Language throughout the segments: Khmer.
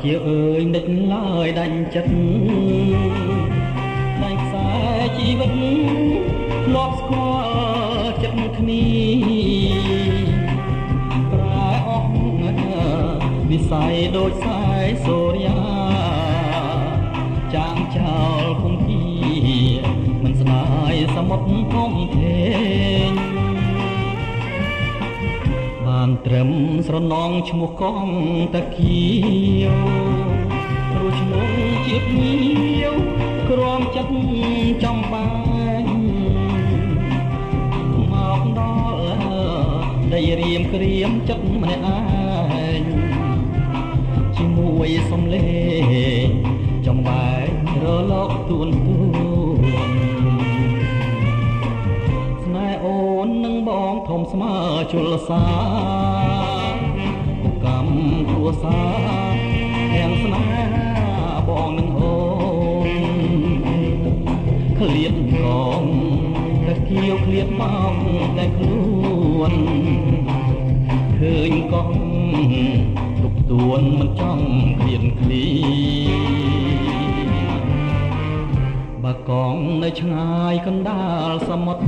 ជាអើយនឹកឡើយដាច់ចិត្តដាច់ខ្សែជីវិតធ្លាប់ស្គាល់ចិត្តគ្នាប្រែអស់វិស័យដូចខ្សែសូរិយាចាំងចោលគំពីមិនស្ដាយសមុទ្រធំធេងបានត្រឹមស្រណងឈ្មោះកងតាគៀវព្រោះឈ្មោះជាតិញៀវក្រំចិត្តចំបែងមកដល់ដីរៀមក្រៀមចិត្តម្នាក់ឯងជាមួយសំលេងចំបែងរលកទួនស្នេហ៍អូននឹងបងធំស្មើជលសាកម្មគ្រួសារទាំងស្នេហាបងនឹងអូនឃ្លាតកងតែគៀវឃ្លាតមកតែខ្លួនឃើញកងទុកទួនមិនចង់ឃ្លាតឃ្លីបើកងនៅឆ្ងាយកណ្ដាលសមុទ្រ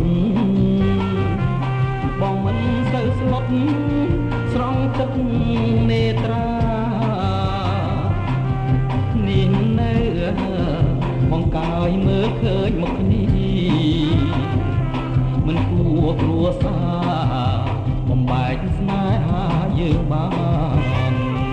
បងមិនសូវស្លុតស្រង់ទឹកនេត្រានេះនៅបងកាយមើលឃើញមុខគ្នាមិនគួរគ្រួសារបំបែកស្នេហាយើងបាន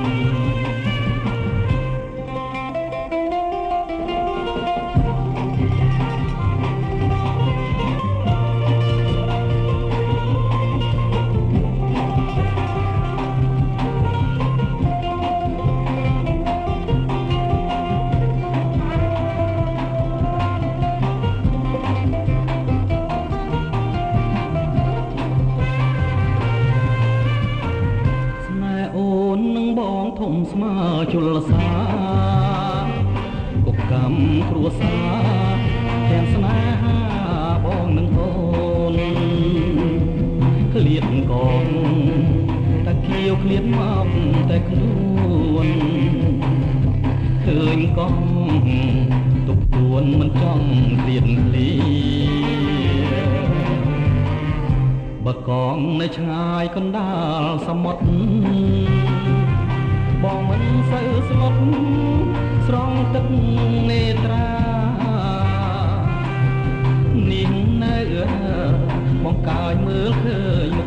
ធំស្មើជលសាគុកកម្មគ្រួសារទាំងស្នេហាបងនឹងអូនឃ្លាតកងតែគៀវឃ្លាតមកតែខ្លួនឃើញកងទុកទួនមិនចង់ឃ្លាតឃ្លីបើកងនៅឆ្ងាយកណ្ដាលសមុទ្របងមិនសូវស្លុតស្រង់ទឹកនេត្រានេះនៅបងកាយមើលឃើញ